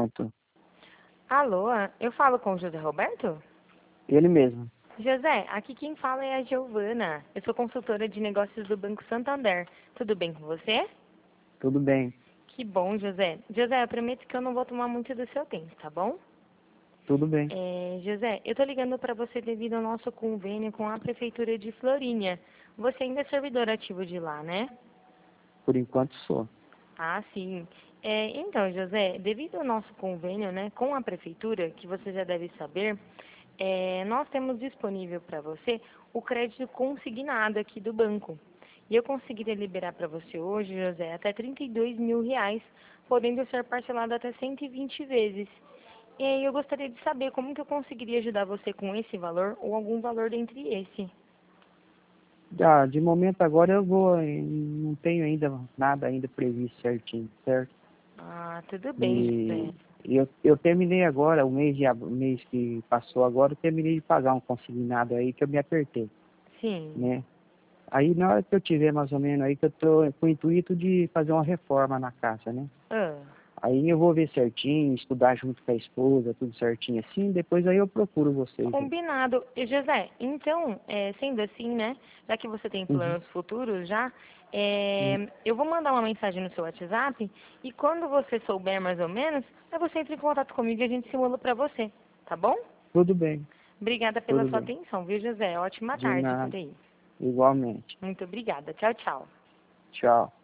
pronto. Alô, eu falo com o José Roberto? Ele mesmo. José, aqui quem fala é a Giovana. Eu sou consultora de negócios do Banco Santander. Tudo bem com você? Tudo bem. Que bom, José. José, eu prometo que eu não vou tomar muito do seu tempo, tá bom? Tudo bem. José, eu tô ligando para você devido ao nosso convênio com a Prefeitura de Florinha. Você ainda é servidor ativo de lá, né? Por enquanto sou. Ah, sim. Então, José, devido ao nosso convênio, né, com a Prefeitura, que você já deve saber, nós temos disponível para você o crédito consignado aqui do banco. E eu conseguiria liberar para você hoje, José, até R$ 32.000, podendo ser parcelado até 120 vezes. E aí eu gostaria de saber como que eu conseguiria ajudar você com esse valor ou algum valor dentre esse. De momento agora não tenho ainda nada ainda previsto certinho, certo? Ah, tudo bem, E José. eu terminei agora, o mês que passou agora, eu terminei de pagar um consignado aí que eu me apertei, Sim. né? Aí na hora que eu tiver mais ou menos aí que eu tô com o intuito de fazer uma reforma na casa, né? Ah. Aí eu vou ver certinho, estudar junto com a esposa, tudo certinho assim, depois aí eu procuro vocês aí. Combinado. E, José, então, sendo assim, né, já que você tem Uhum, planos futuros já, uhum. eu vou mandar uma mensagem no seu WhatsApp e quando você souber mais ou menos, aí você entra em contato comigo e a gente simula para você, tá bom? Tudo bem, Obrigada pela tudo sua bem. atenção, viu, José? Ótima De tarde nada, por aí. igualmente. Muito obrigada. Tchau, tchau. Tchau.